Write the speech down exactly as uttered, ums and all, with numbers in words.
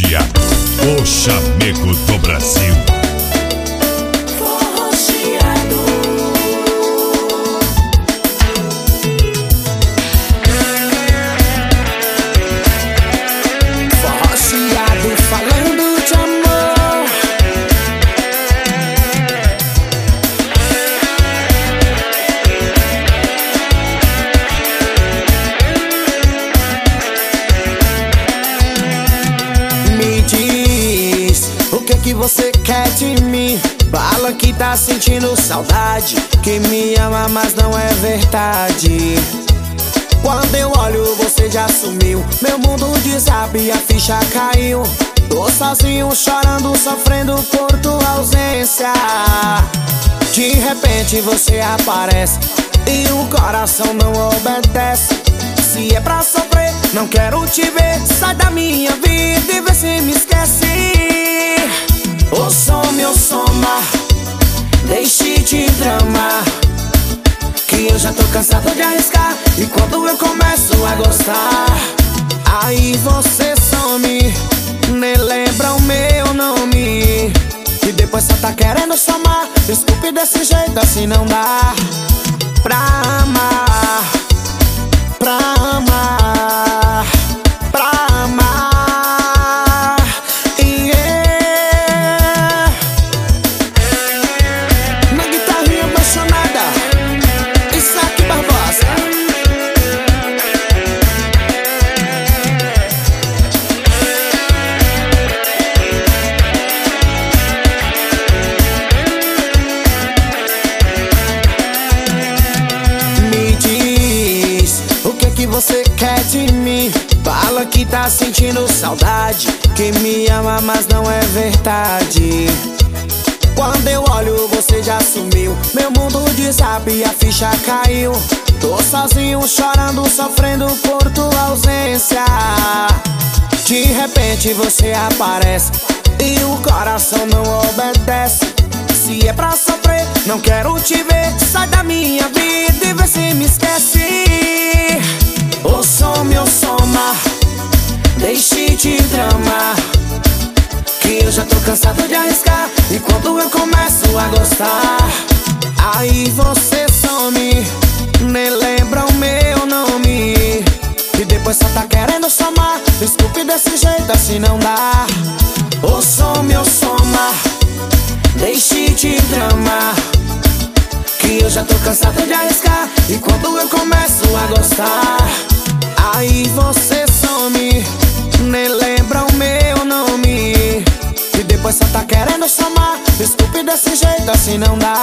dia, o chamego do Brasil. Que você quer de mim? Fala que tá sentindo saudade, que me ama, mas não é verdade. Quando eu olho, você já sumiu. Meu mundo desaba e a ficha caiu. Tô sozinho, chorando, sofrendo por tua ausência. De repente você aparece e o coração não obedece. Se é pra sofrer, não quero te ver. Sai da minha vida e vê se me esquece. Ô som, meu soma, deixe de drama, que eu já tô cansado de arriscar. E quando eu começo a gostar, aí você some, nem lembra o meu nome. E depois só tá querendo somar. Desculpe desse jeito, assim não dá pra amar, pra amar, pra amar. Que você quer de mim? Fala que tá sentindo saudade, que me ama, mas não é verdade. Quando eu olho, você já sumiu. Meu mundo desaba e a ficha caiu. Tô sozinho, chorando, sofrendo por tua ausência. De repente você aparece e o coração não obedece. Se é pra sofrer, não quero te ver. Sai da minha vida e vê se me esquece. Ô som, meu soma, deixe de drama, que eu já tô cansado de arriscar. E quando eu começo a gostar, aí você some, nem lembra o meu nome. E depois só tá querendo somar. Desculpe desse jeito, assim não dá. Ô som, meu soma, deixe de drama, que eu já tô cansado de arriscar. E quando eu começo a gostar, aí você some, nem lembra o meu nome. E depois só tá querendo somar. Desculpe desse jeito, assim não dá